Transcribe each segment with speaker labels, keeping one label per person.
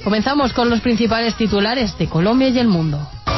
Speaker 1: Comenzamos con los principales titulares de Colombia y el mundo.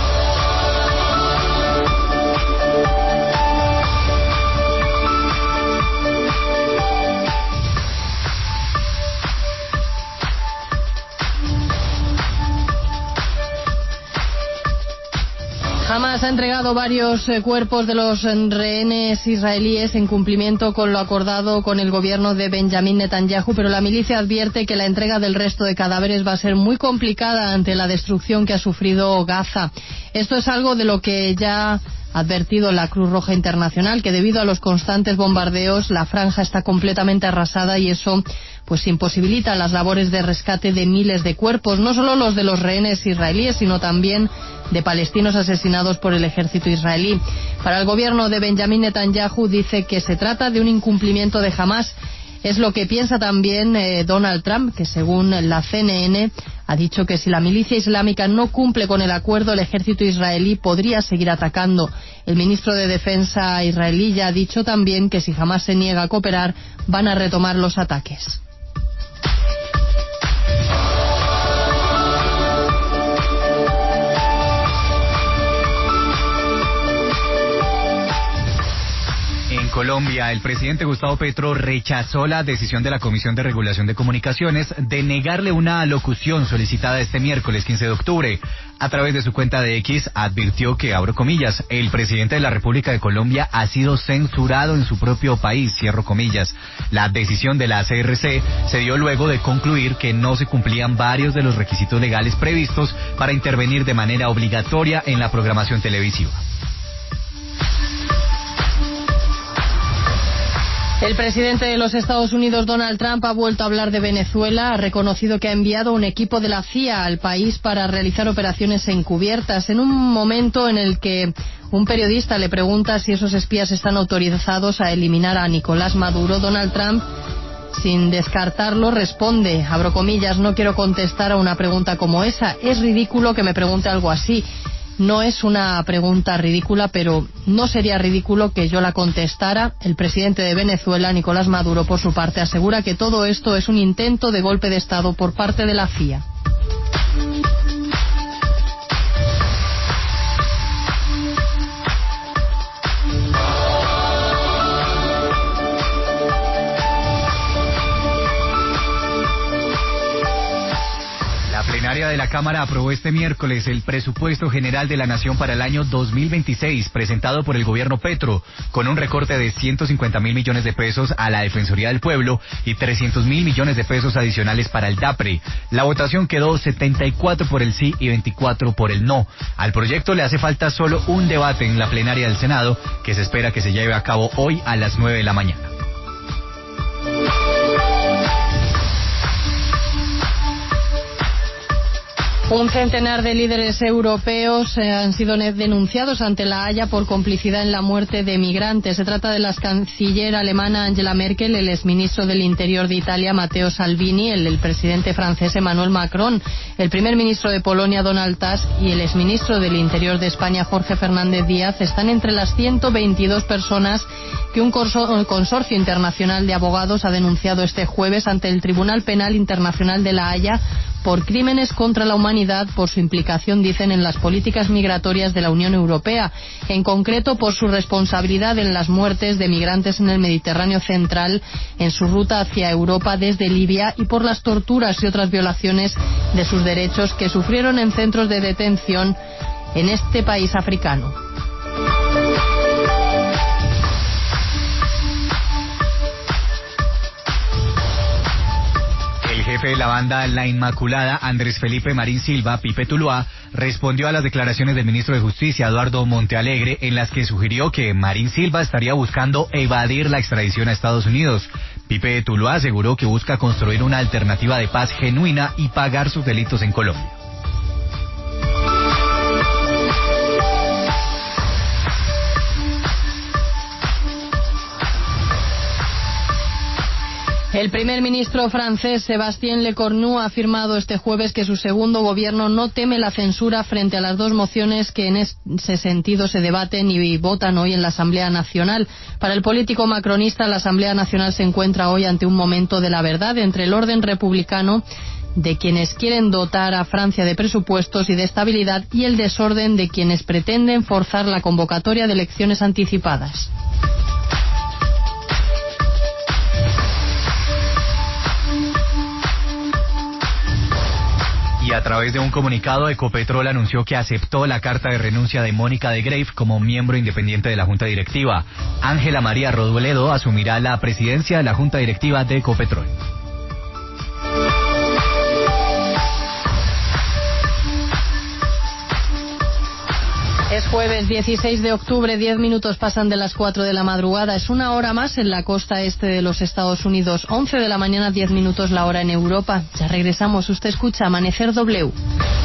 Speaker 1: Hamas ha entregado varios cuerpos de los rehenes israelíes en cumplimiento con lo acordado con el gobierno de Benjamín Netanyahu, pero la milicia advierte que la entrega del resto de cadáveres va a ser muy complicada ante la destrucción que ha sufrido Gaza. Esto es algo de lo que ya ha advertido la Cruz Roja Internacional, que debido a los constantes bombardeos la franja está completamente arrasada y eso pues imposibilita las labores de rescate de miles de cuerpos, no solo los de los rehenes israelíes, sino también de palestinos asesinados por el ejército israelí. Para el gobierno de Benjamín Netanyahu dice que se trata de un incumplimiento de Hamás. Es lo que piensa también Donald Trump, que según la CNN ha dicho que si la milicia islámica no cumple con el acuerdo, el ejército israelí podría seguir atacando. El ministro de Defensa israelí ya ha dicho también que si Hamás se niega a cooperar, van a retomar los ataques.
Speaker 2: En Colombia, el presidente Gustavo Petro rechazó la decisión de la Comisión de Regulación de Comunicaciones de negarle una alocución solicitada este miércoles 15 de octubre. A través de su cuenta de X advirtió que, abro comillas, el presidente de la República de Colombia ha sido censurado en su propio país, cierro comillas. La decisión de la CRC se dio luego de concluir que no se cumplían varios de los requisitos legales previstos para intervenir de manera obligatoria en la programación televisiva.
Speaker 1: El presidente de los Estados Unidos, Donald Trump, ha vuelto a hablar de Venezuela. Ha reconocido que ha enviado un equipo de la CIA al país para realizar operaciones encubiertas. En un momento en el que un periodista le pregunta si esos espías están autorizados a eliminar a Nicolás Maduro, Donald Trump, sin descartarlo, responde, abro comillas, no quiero contestar a una pregunta como esa. Es ridículo que me pregunte algo así. No es una pregunta ridícula, pero no sería ridículo que yo la contestara. El presidente de Venezuela, Nicolás Maduro, por su parte, asegura que todo esto es un intento de golpe de Estado por parte de la CIA.
Speaker 2: La plenaria de la Cámara aprobó este miércoles el presupuesto general de la Nación para el año 2026, presentado por el gobierno Petro, con un recorte de 150.000 millones de pesos a la Defensoría del Pueblo y 300.000 millones de pesos adicionales para el DAPRE. La votación quedó 74 por el sí y 24 por el no. Al proyecto le hace falta solo un debate en la plenaria del Senado, que se espera que se lleve a cabo hoy a las 9 de la mañana.
Speaker 1: Un centenar de líderes europeos han sido denunciados ante la Haya por complicidad en la muerte de migrantes. Se trata de la canciller alemana Angela Merkel, el exministro del Interior de Italia Matteo Salvini, el presidente francés Emmanuel Macron, el primer ministro de Polonia Donald Tusk y el exministro del Interior de España Jorge Fernández Díaz están entre las 122 personas que un consorcio internacional de abogados ha denunciado este jueves ante el Tribunal Penal Internacional de la Haya por crímenes contra la humanidad por su implicación, dicen, en las políticas migratorias de la Unión Europea, en concreto por su responsabilidad en las muertes de migrantes en el Mediterráneo central en su ruta hacia Europa desde Libia y por las torturas y otras violaciones de sus derechos que sufrieron en centros de detención en este país africano.
Speaker 2: El jefe de la banda La Inmaculada, Andrés Felipe Marín Silva, Pipe Tuluá, respondió a las declaraciones del ministro de Justicia, Eduardo Montealegre, en las que sugirió que Marín Silva estaría buscando evadir la extradición a Estados Unidos. Pipe Tuluá aseguró que busca construir una alternativa de paz genuina y pagar sus delitos en Colombia.
Speaker 1: El primer ministro francés Sébastien Lecornu ha afirmado este jueves que su segundo gobierno no teme la censura frente a las dos mociones que en ese sentido se debaten y votan hoy en la Asamblea Nacional. Para el político macronista, la Asamblea Nacional se encuentra hoy ante un momento de la verdad entre el orden republicano de quienes quieren dotar a Francia de presupuestos y de estabilidad y el desorden de quienes pretenden forzar la convocatoria de elecciones anticipadas.
Speaker 2: Y a través de un comunicado, Ecopetrol anunció que aceptó la carta de renuncia de Mónica de Greiff como miembro independiente de la Junta Directiva. Ángela María Rodulledo asumirá la presidencia de la Junta Directiva de Ecopetrol.
Speaker 1: Es jueves 16 de octubre, 10 minutos pasan de las 4 de la madrugada. Es una hora más en la costa este de los Estados Unidos. 11 de la mañana, 10 minutos la hora en Europa. Ya regresamos. Usted escucha Amanecer W.